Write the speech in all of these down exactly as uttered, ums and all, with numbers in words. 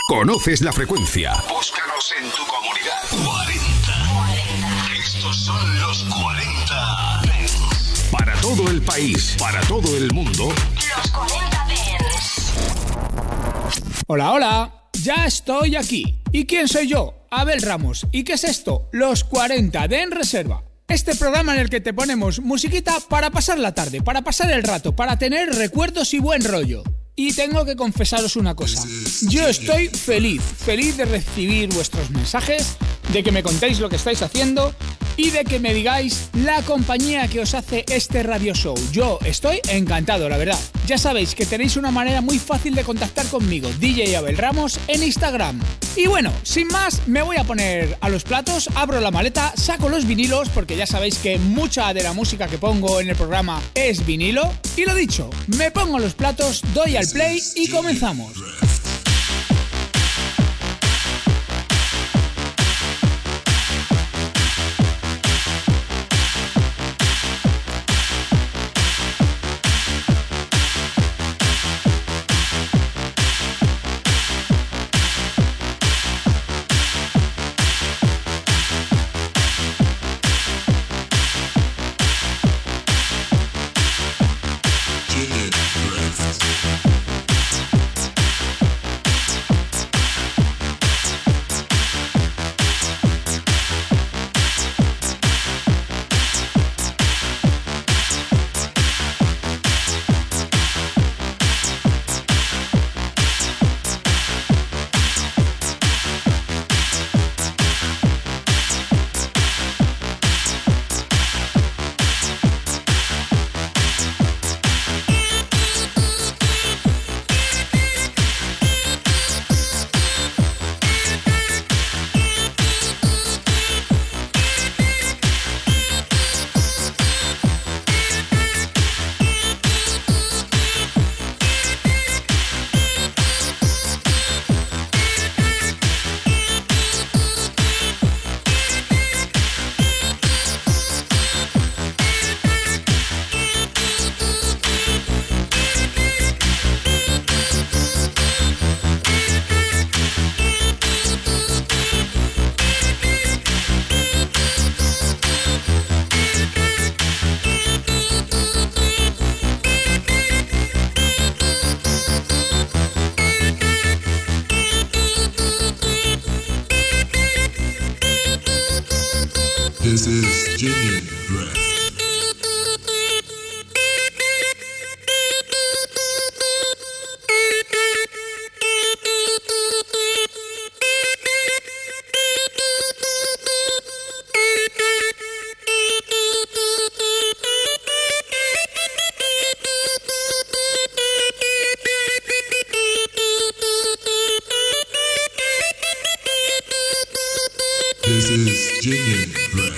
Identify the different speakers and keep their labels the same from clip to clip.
Speaker 1: Conoces la frecuencia.
Speaker 2: Búscanos en tu comunidad. cuarenta. Estos son los cuarenta.
Speaker 1: Para todo el país, para todo el mundo.
Speaker 3: Los cuarenta Dance.
Speaker 4: Hola, hola. Ya estoy aquí. ¿Y quién soy yo? Abel Ramos. ¿Y qué es esto? Los cuarenta de En Reserva. Este programa en el que te ponemos musiquita para pasar la tarde, para pasar el rato, para tener recuerdos y buen rollo. Y tengo que confesaros una cosa. Yo estoy feliz, feliz de recibir vuestros mensajes, de que me contéis lo que estáis haciendo y de que me digáis la compañía que os hace este radio show. Yo estoy encantado, la verdad. Ya sabéis que tenéis una manera muy fácil de contactar conmigo, D J Abel Ramos, en Instagram. Y bueno, sin más, me voy a poner a los platos, abro la maleta, saco los vinilos, porque ya sabéis que mucha de la música que pongo en el programa es vinilo. Y lo dicho, me pongo a los platos, doy al play y comenzamos.
Speaker 5: This is Genuine Breath. This is Genuine Breath.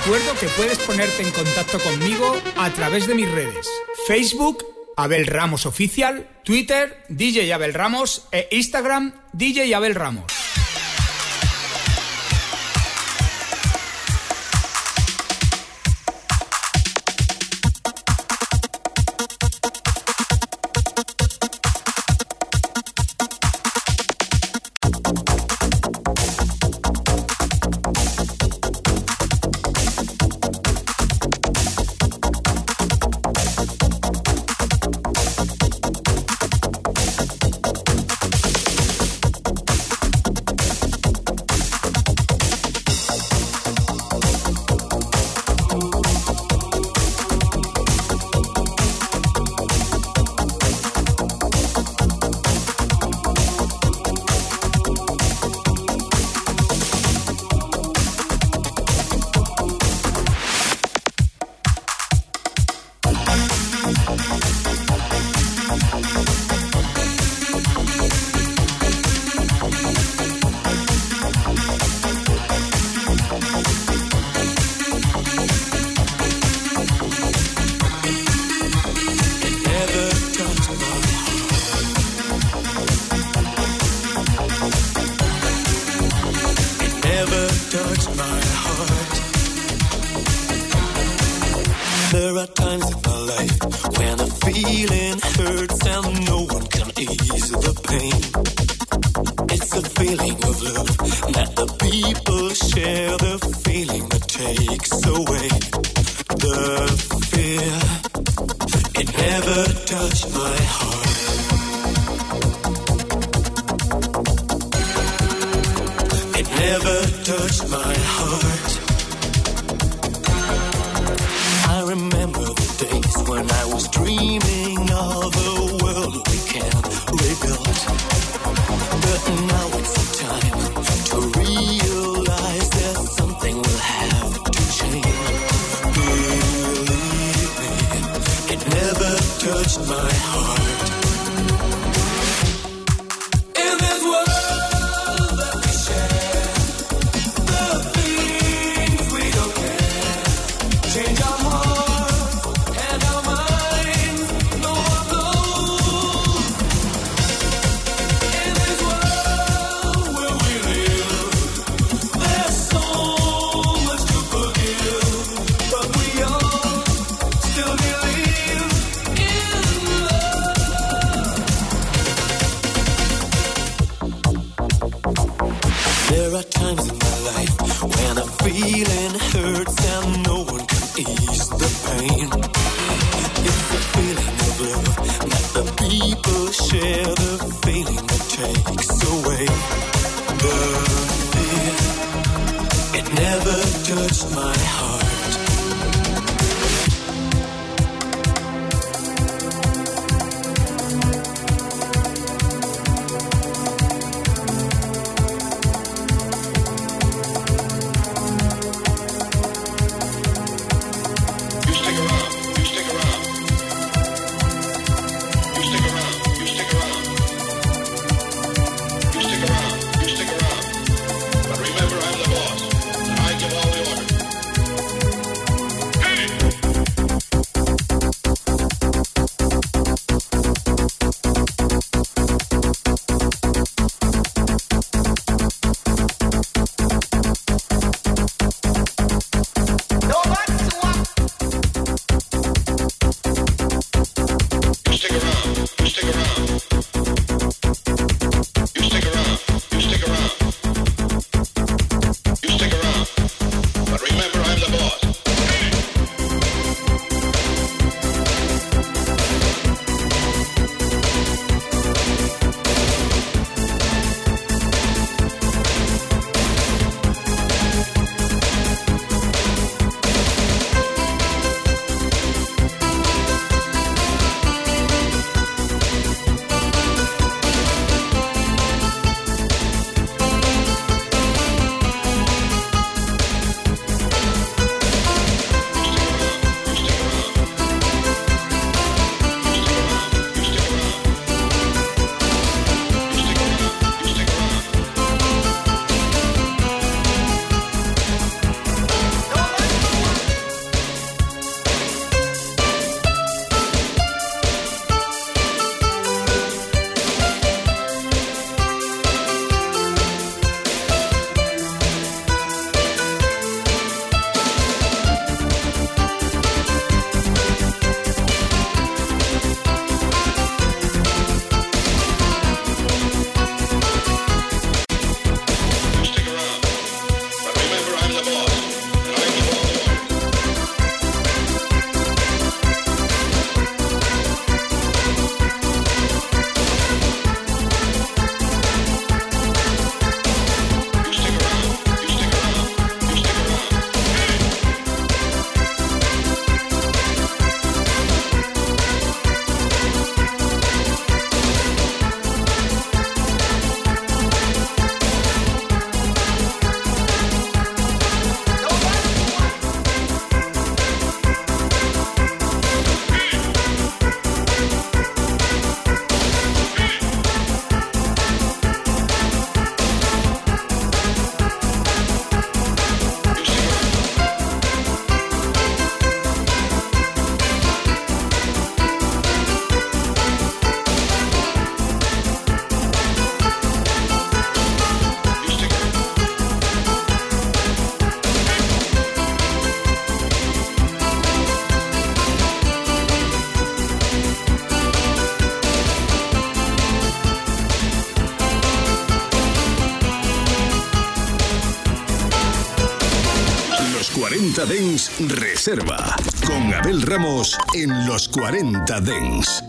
Speaker 4: recuerdo que puedes ponerte en contacto conmigo a través de mis redes. Facebook, Abel Ramos Oficial, Twitter, D J Abel Ramos e Instagram, D J Abel Ramos.
Speaker 6: You stick around, you stick around, you stick around.
Speaker 1: cuarenta Dance Reserva. Con Abel Ramos en los cuarenta Dance.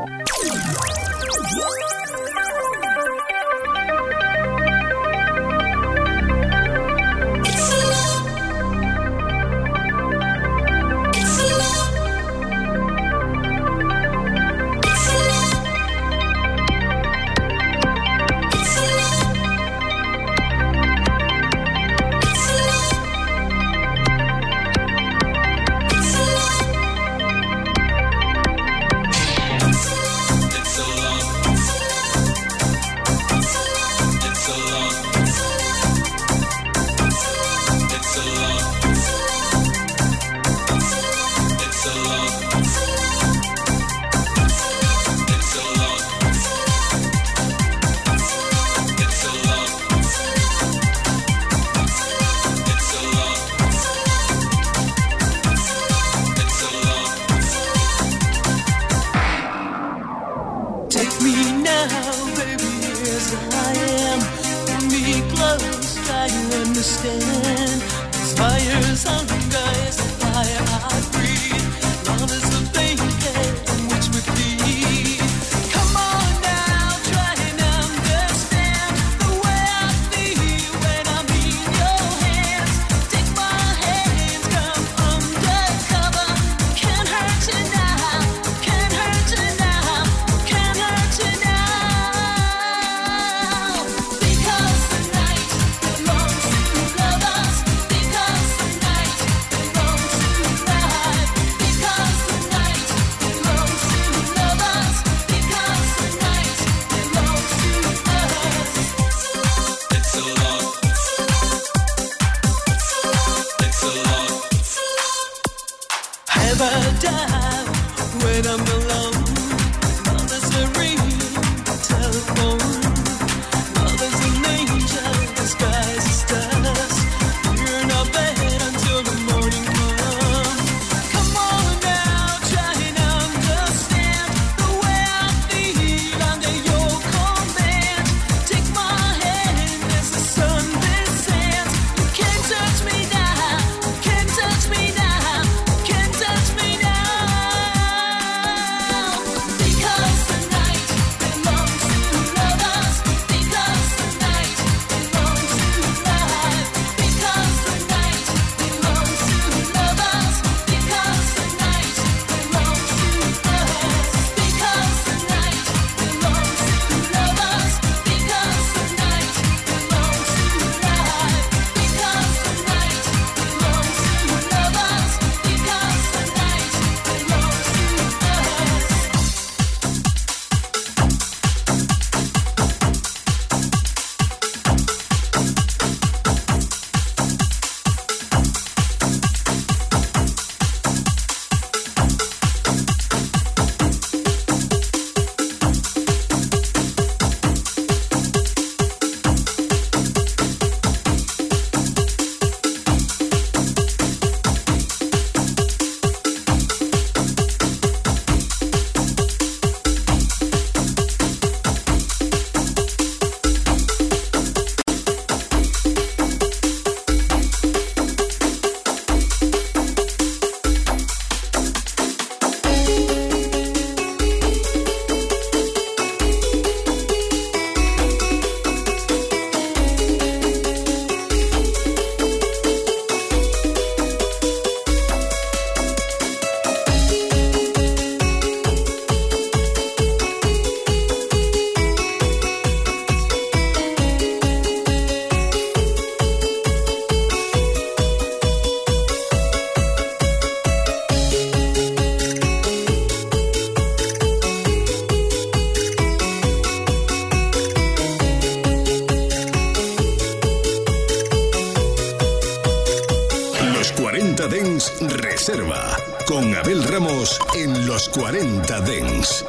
Speaker 1: cuarenta Dance Reserva con Abel Ramos en los cuarenta Dance.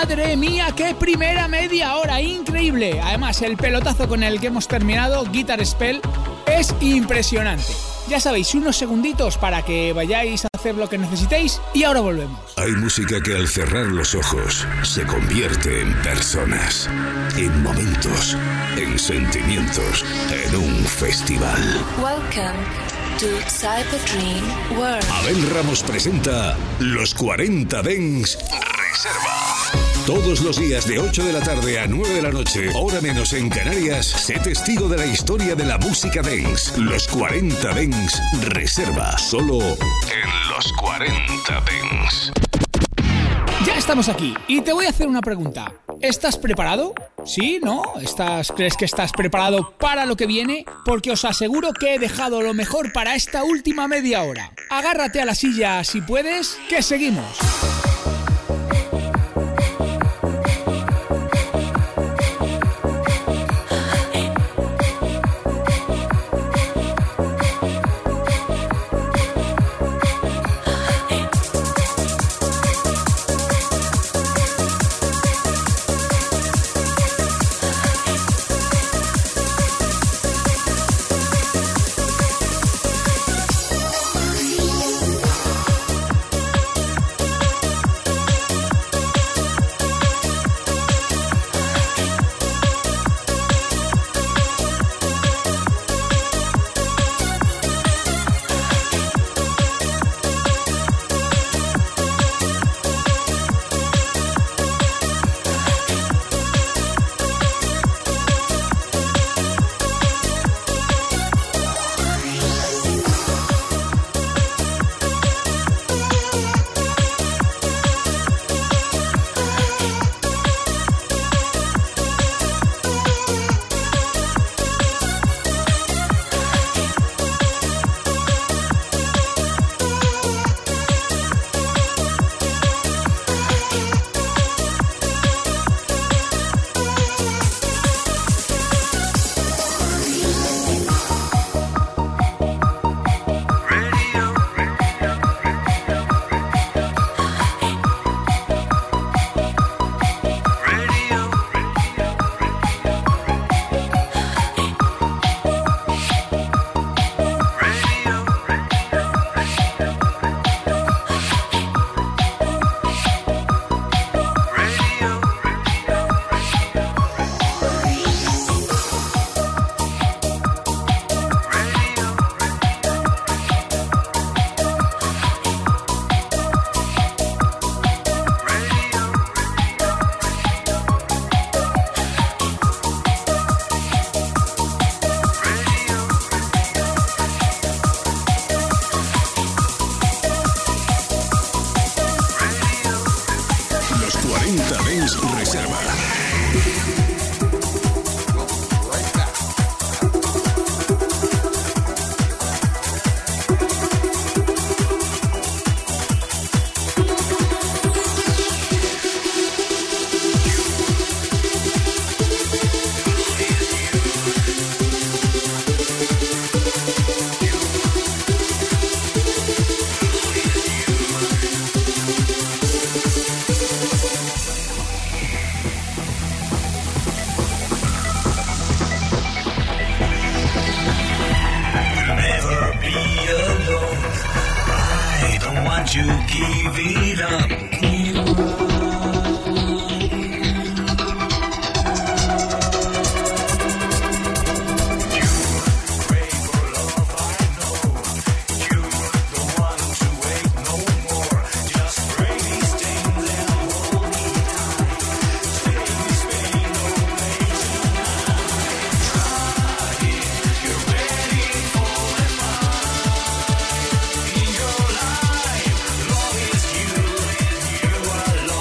Speaker 4: Madre mía, qué primera media hora, increíble. Además, el pelotazo con el que hemos terminado, Guitar Spell, es impresionante. Ya sabéis, unos segunditos para que vayáis a hacer lo que necesitéis y ahora volvemos.
Speaker 1: Hay música que al cerrar los ojos se convierte en personas, en momentos, en sentimientos, en un festival.
Speaker 3: Welcome to Cyber World.
Speaker 1: Abel Ramos presenta Los cuarenta Dance Reserva. Todos los días de ocho de la tarde a nueve de la noche, hora menos en Canarias, sé testigo de la historia de la música dance. Los cuarenta Dance Reserva, solo en Los cuarenta Dance.
Speaker 4: Ya estamos aquí y te voy a hacer una pregunta. ¿Estás preparado? ¿Sí? ¿No? ¿Estás, ¿Crees que estás preparado para lo que viene? Porque os aseguro que he dejado lo mejor para esta última media hora. Agárrate a la silla si puedes, que seguimos.
Speaker 1: Reserva.
Speaker 6: Love is you and you alone.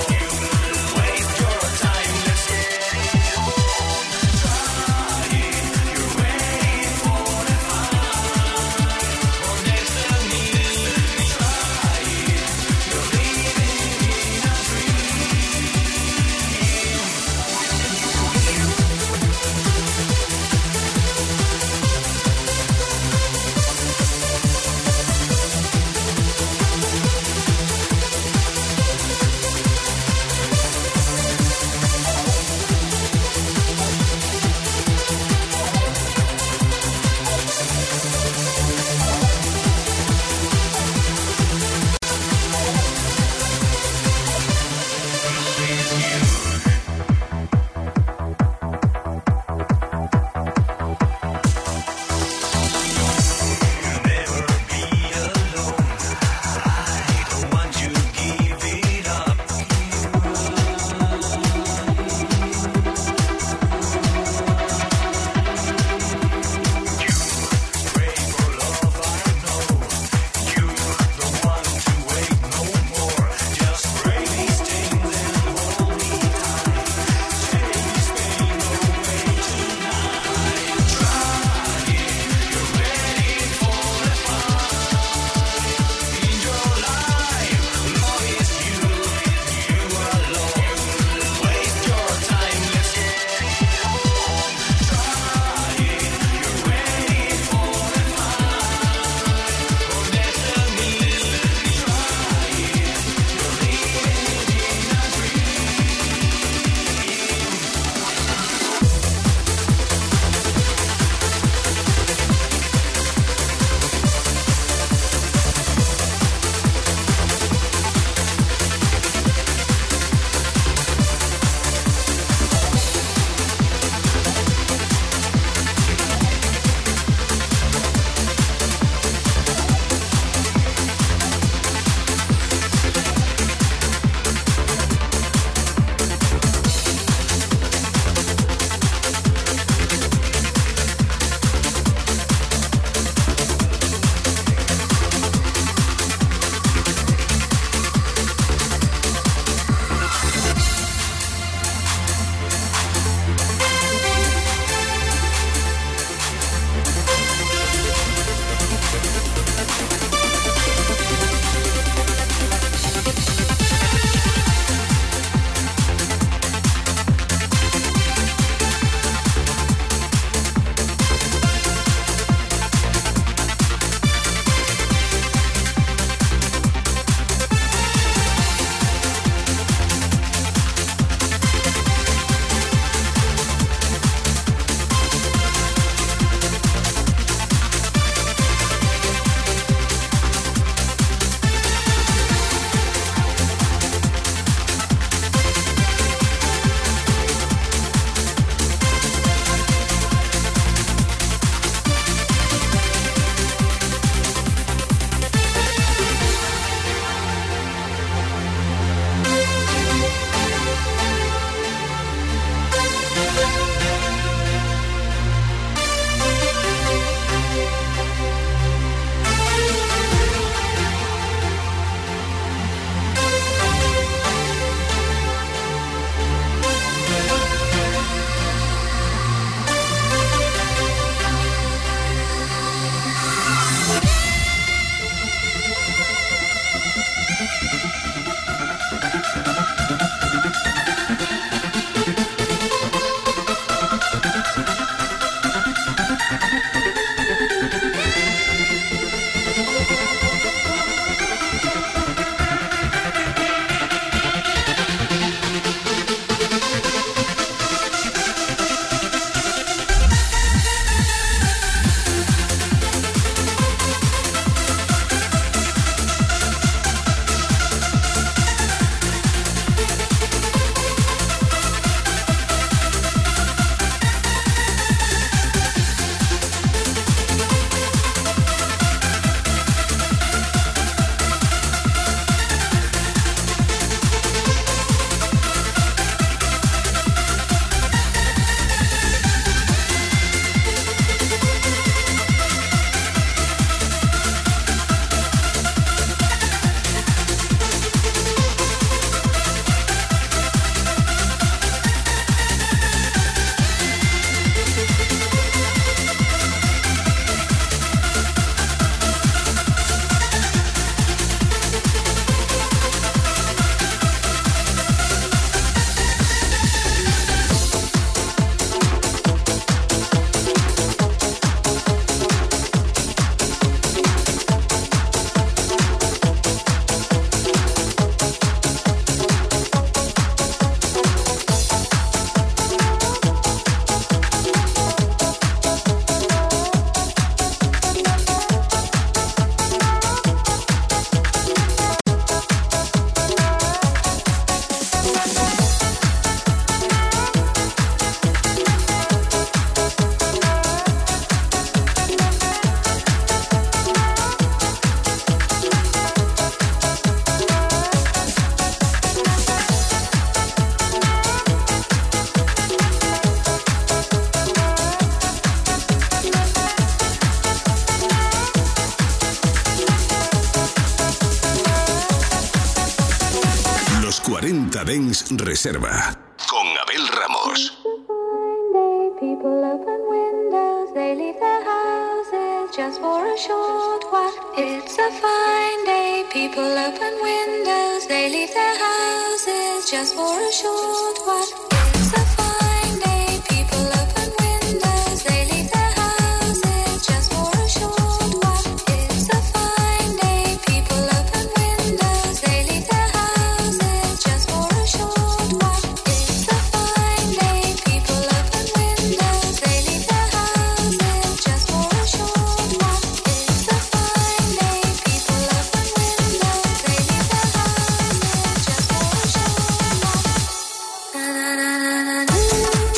Speaker 1: cuarenta Dance Reserva con Abel Ramos.
Speaker 6: People open windows, they leave their houses just for a short while. It's a fine day. People open windows, they leave their houses just for a short while. It's a fine day. People open windows, they leave their houses just for a short while. It's a fine day. People open windows, they leave their houses just for a short while. It's a fine day. People open windows, they leave their houses just for a short while. It's a fine day. People open windows, they leave their houses just for a short while. Na na na na na.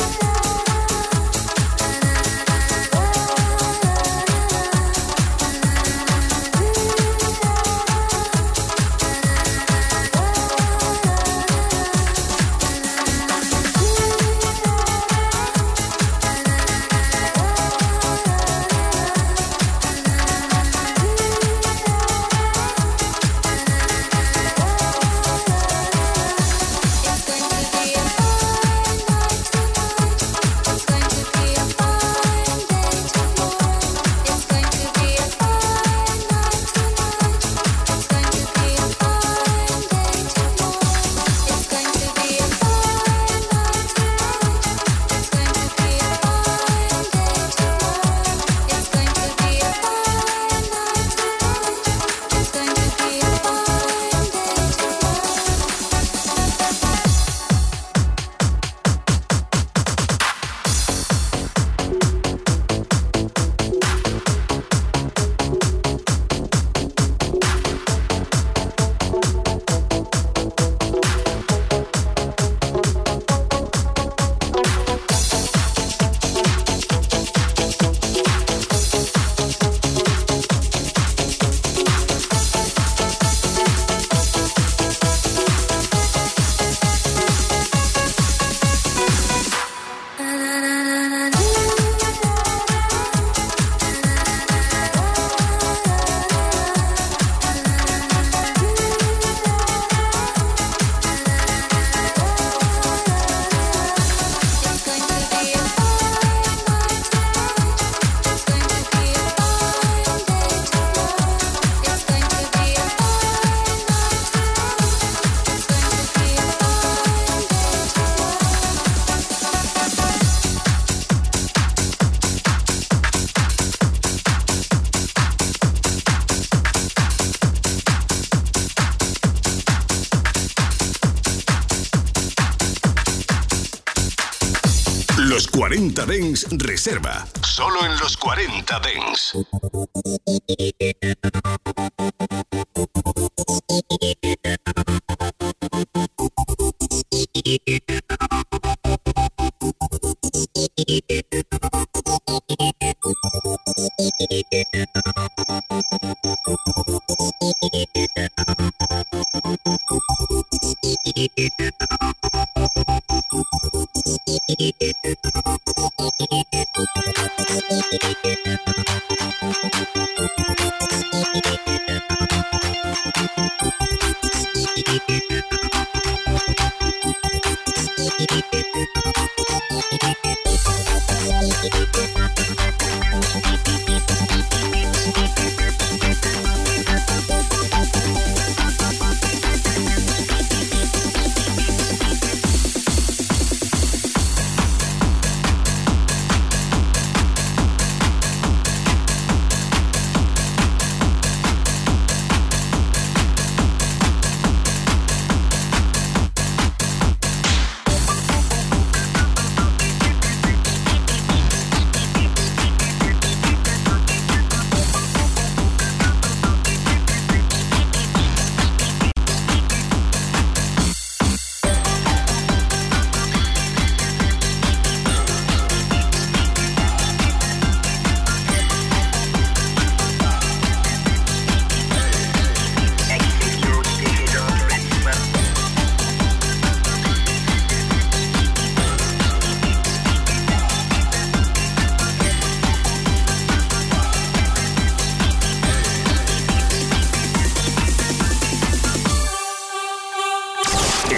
Speaker 1: Los cuarenta Dance Reserva. Solo en los cuarenta Dance.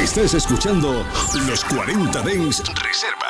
Speaker 1: Estás escuchando Los cuarenta Dance Reserva.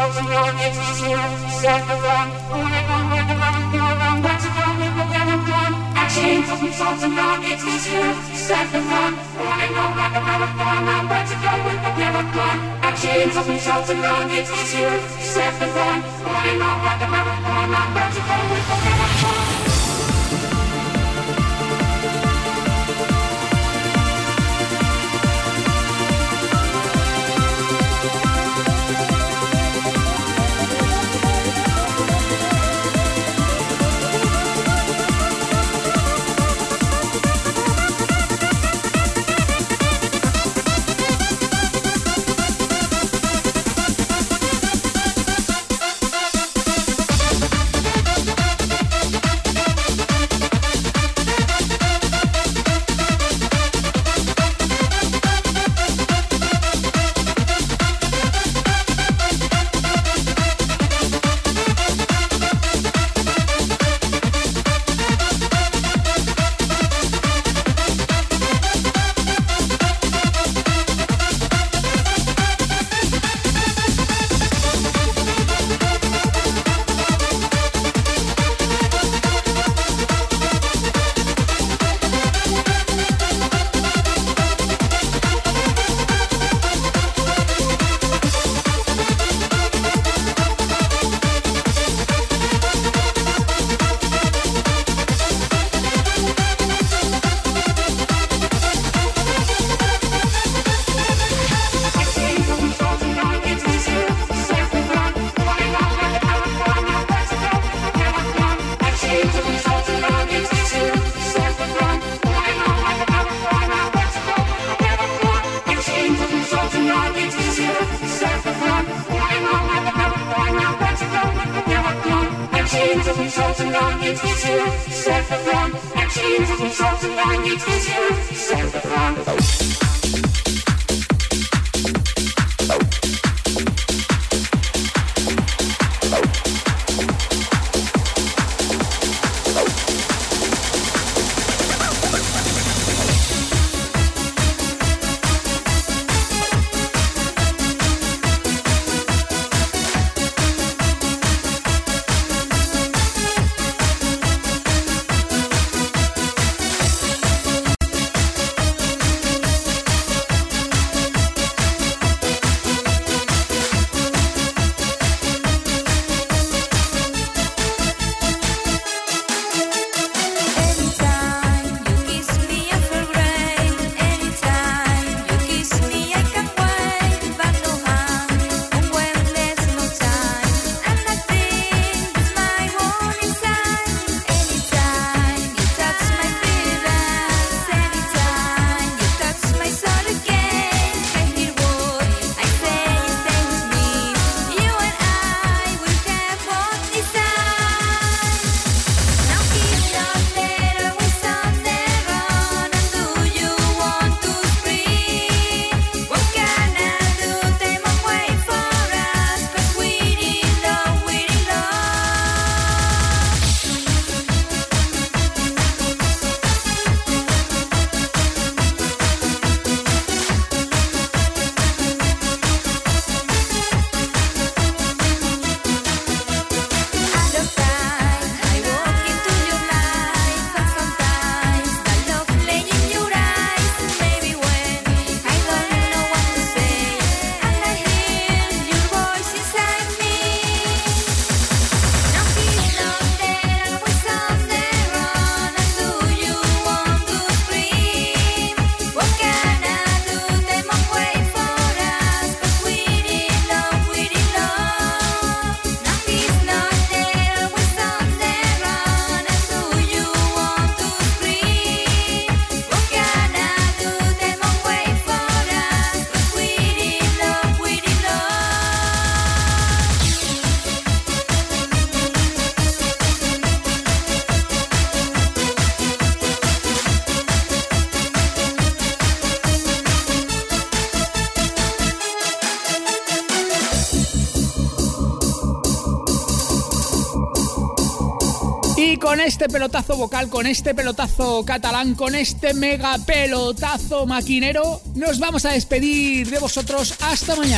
Speaker 4: Y con este pelotazo vocal, con este pelotazo catalán, con este mega pelotazo maquinero, nos vamos a despedir de vosotros hasta mañana.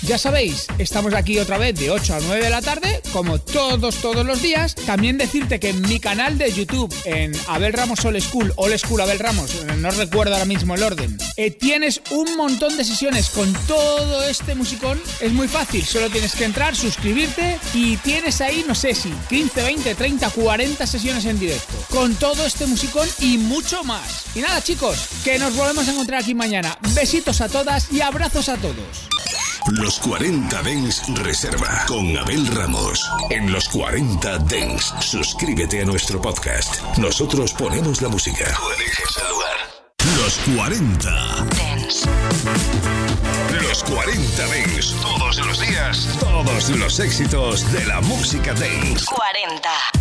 Speaker 4: Ya sabéis, estamos aquí otra vez de ocho a nueve de la tarde, como todos, todos los días. También decirte que en mi canal de YouTube, en Abel Ramos Old School, Old School Abel Ramos, no recuerdo ahora mismo el orden, eh, tienes un montón de sesiones con todo este musicón. Es muy fácil, solo tienes que entrar, suscribirte y tienes ahí, no sé si quince, veinte, treinta, cuarenta sesiones en directo, con todo este musicón y mucho más. Y nada, chicos, que nos volvemos a encontrar aquí mañana. Besitos a todas y abrazos a todos.
Speaker 1: Los cuarenta Dance Reserva con Abel Ramos. En Los cuarenta Dance, suscríbete a nuestro podcast. Nosotros ponemos la música. Tú eliges el lugar. Los cuarenta Dance. Los cuarenta Dance. Todos los días, todos los éxitos de la música dance.
Speaker 7: cuarenta.